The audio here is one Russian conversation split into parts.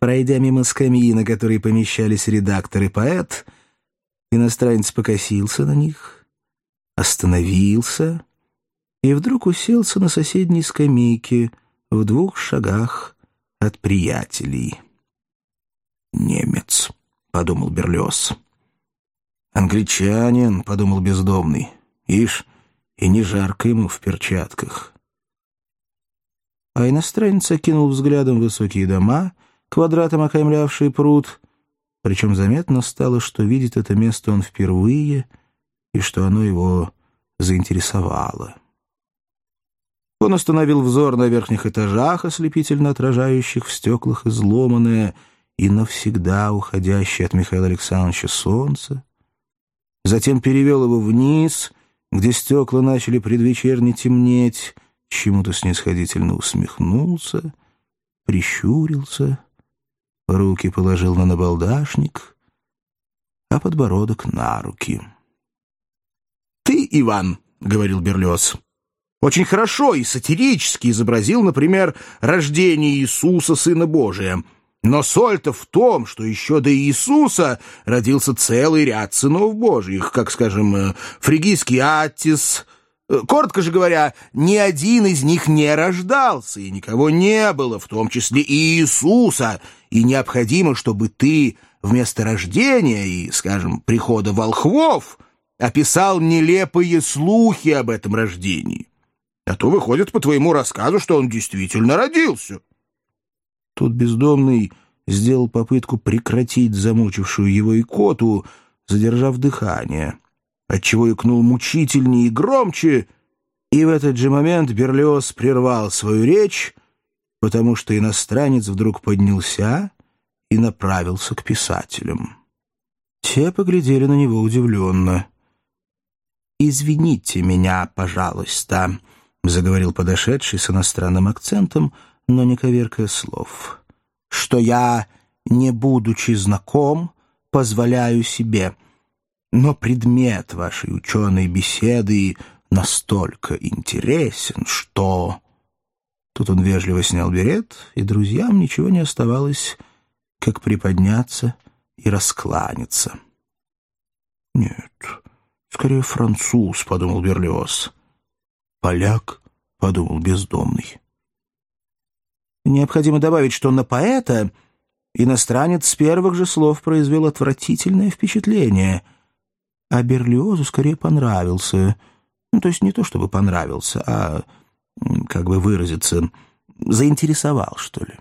Пройдя мимо скамьи, на которой помещались редактор и поэт, иностранец покосился на них, остановился и вдруг уселся на соседней скамейке в 2 шагах от приятелей. «Немец», — подумал Берлиоз. «Англичанин», — подумал бездомный. «Ишь, и не жарко ему в перчатках». А иностранец окинул взглядом высокие дома, квадратом окаймлявшие пруд, причем заметно стало, что видит это место он впервые и что оно его заинтересовало. Он остановил взор на верхних этажах, ослепительно отражающих в стеклах изломанное и навсегда уходящее от Михаила Александровича солнце, затем перевел его вниз, где стекла начали предвечерне темнеть, чему-то снисходительно усмехнулся, прищурился, руки положил на набалдашник, а подбородок на руки. «Ты, Иван, — говорил Берлиоз, — очень хорошо и сатирически изобразил, например, рождение Иисуса, Сына Божия. Но соль-то в том, что еще до Иисуса родился целый ряд сынов Божьих, как, скажем, фригийский Аттис. Коротко же говоря, ни один из них не рождался, и никого не было, в том числе и Иисуса, и необходимо, чтобы ты вместо рождения и, скажем, прихода волхвов описал нелепые слухи об этом рождении. А то выходит по твоему рассказу, что он действительно родился». Тут бездомный сделал попытку прекратить замучившую его икоту, задержав дыхание, отчего икнул мучительнее и громче, и в этот же момент Берлиоз прервал свою речь, потому что иностранец вдруг поднялся и направился к писателям. Те поглядели на него удивленно. «Извините меня, пожалуйста», — заговорил подошедший с иностранным акцентом, но не коверкая слов, «что я, не будучи знаком, позволяю себе. Но предмет вашей ученой беседы настолько интересен, что...» Тут он вежливо снял берет, и друзьям ничего не оставалось, как приподняться и раскланяться. «Нет, скорее француз», — подумал Берлиоз. «Поляк», — подумал бездомный. Необходимо добавить, что на поэта иностранец с первых же слов произвел отвратительное впечатление, а Берлиозу скорее понравился. То есть не то чтобы понравился, а, как бы выразиться, заинтересовал, что ли.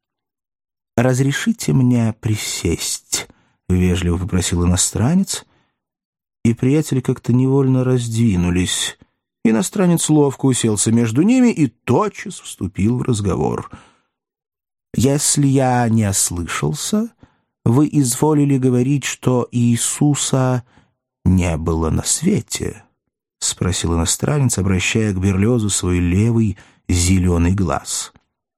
«Разрешите мне присесть?» — вежливо попросил иностранец, и приятели как-то невольно раздвинулись. Иностранец ловко уселся между ними и тотчас вступил в разговор. «Если я не ослышался, вы изволили говорить, что Иисуса не было на свете?» — спросил иностранец, обращая к Берлиозу свой левый зеленый глаз.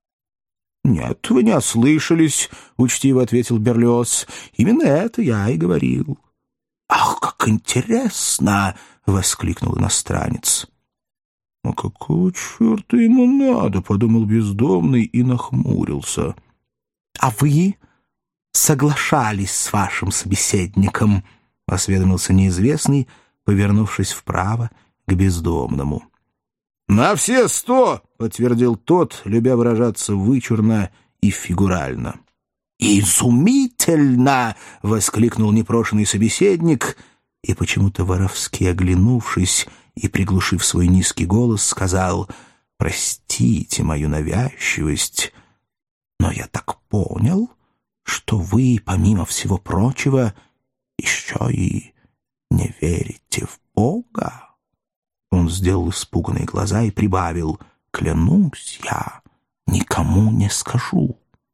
«Нет, вы не ослышались», — учтиво ответил Берлиоз. «Именно это я и говорил». «Ах, как интересно!» — воскликнул иностранец. «А какого черта ему надо?» — подумал бездомный и нахмурился. «А вы соглашались с вашим собеседником?» — осведомился неизвестный, повернувшись вправо к бездомному. «На все 100!» — подтвердил тот, любя выражаться вычурно и фигурально. «Изумительно!» — воскликнул непрошенный собеседник, и, почему-то воровски оглянувшись и приглушив свой низкий голос, сказал: «Простите мою навязчивость, но я так понял, что вы, помимо всего прочего, еще и не верите в Бога?» Он сделал испуганные глаза и прибавил: «Клянусь, я никому не скажу».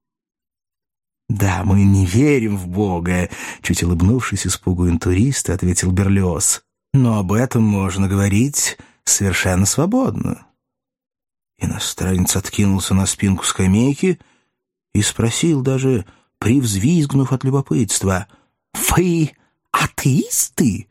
«Да, мы не верим в Бога», — чуть улыбнувшись испугу интуриста, ответил Берлиоз. «Но об этом можно говорить совершенно свободно». Иностранец откинулся на спинку скамейки и спросил, даже привзвизгнув от любопытства: «Вы атеисты?»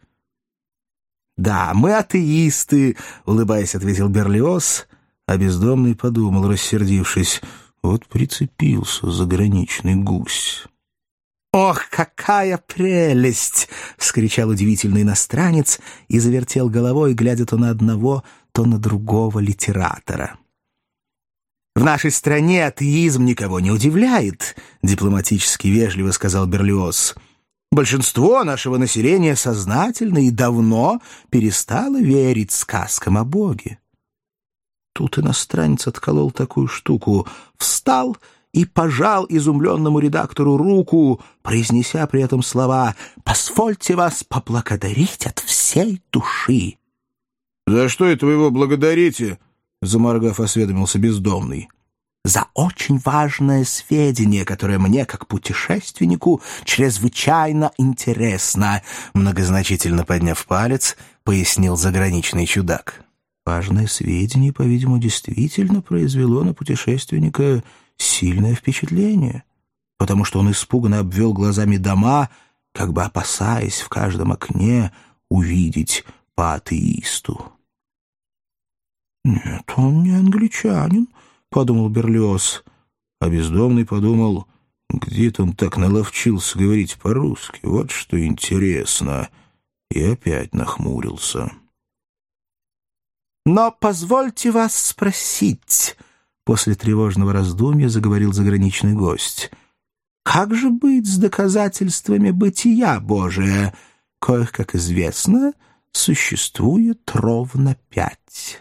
«Да, мы атеисты», — улыбаясь, ответил Берлиоз, а бездомный подумал, рассердившись: Вот прицепился заграничный гусь. «Ох, какая прелесть!» — вскричал удивительный иностранец и завертел головой, глядя то на одного, то на другого литератора. «В нашей стране атеизм никого не удивляет», — дипломатически вежливо сказал Берлиоз. «Большинство нашего населения сознательно и давно перестало верить сказкам о Боге». Тут иностранец отколол такую штуку, встал и пожал изумленному редактору руку, произнеся при этом слова «Позвольте вас поблагодарить от всей души». «За что это вы его благодарите?» — заморгав, осведомился бездомный. «За очень важное сведение, которое мне, как путешественнику, чрезвычайно интересно», — многозначительно подняв палец, пояснил заграничный чудак. Важное сведение, по-видимому, действительно произвело на путешественника сильное впечатление, потому что он испуганно обвел глазами дома, как бы опасаясь в каждом окне увидеть по атеисту. «Нет, он не англичанин», — подумал Берлиоз, а бездомный подумал, где-то он так наловчился говорить по-русски, вот что интересно, и опять нахмурился. «Но позвольте вас спросить», — после тревожного раздумья заговорил заграничный гость, «как же быть с доказательствами бытия Божия, коих, как известно, существует ровно 5?»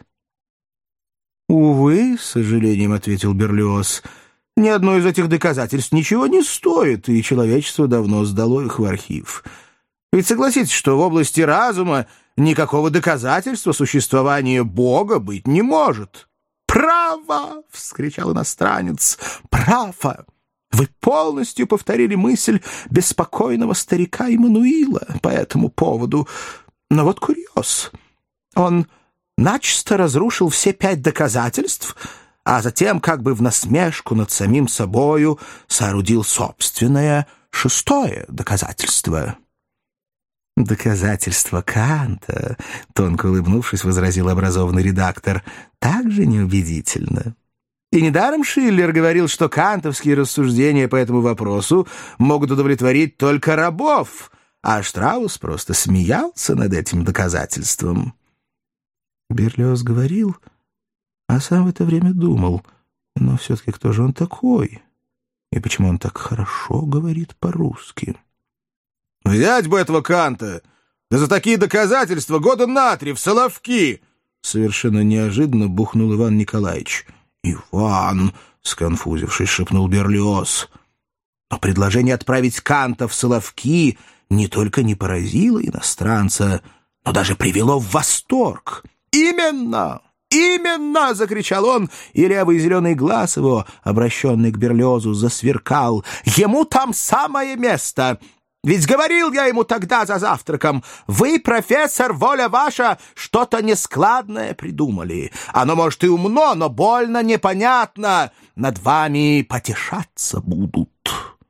«Увы, — с сожалением ответил Берлиоз, — ни одно из этих доказательств ничего не стоит, и человечество давно сдало их в архив. Ведь согласитесь, что в области разума никакого доказательства существования Бога быть не может». «Право!» — вскричал иностранец. «Право! Вы полностью повторили мысль беспокойного старика Иммануила по этому поводу. Но вот курьез. Он начисто разрушил все 5 доказательств, а затем, как бы в насмешку над самим собою, соорудил собственное 6-е доказательство». «Доказательство Канта», — тонко улыбнувшись, возразил образованный редактор, — «также неубедительно». И недаром Шиллер говорил, что кантовские рассуждения по этому вопросу могут удовлетворить только рабов, а Штраус просто смеялся над этим доказательством. Берлиоз говорил, а сам в это время думал, но все-таки кто же он такой? И почему он так хорошо говорит по-русски? «Взять бы этого Канта! Да за такие доказательства года на 3 в Соловки!» Совершенно неожиданно бухнул Иван Николаевич. «Иван!» — сконфузившись, шепнул Берлиоз. Но предложение отправить Канта в Соловки не только не поразило иностранца, но даже привело в восторг. «Именно! Именно!» — закричал он, и левый зеленый глаз его, обращенный к Берлиозу, засверкал. «Ему там самое место! Ведь говорил я ему тогда за завтраком, вы, профессор, воля ваша, что-то нескладное придумали. Оно, может, и умно, но больно непонятно. Над вами потешаться будут».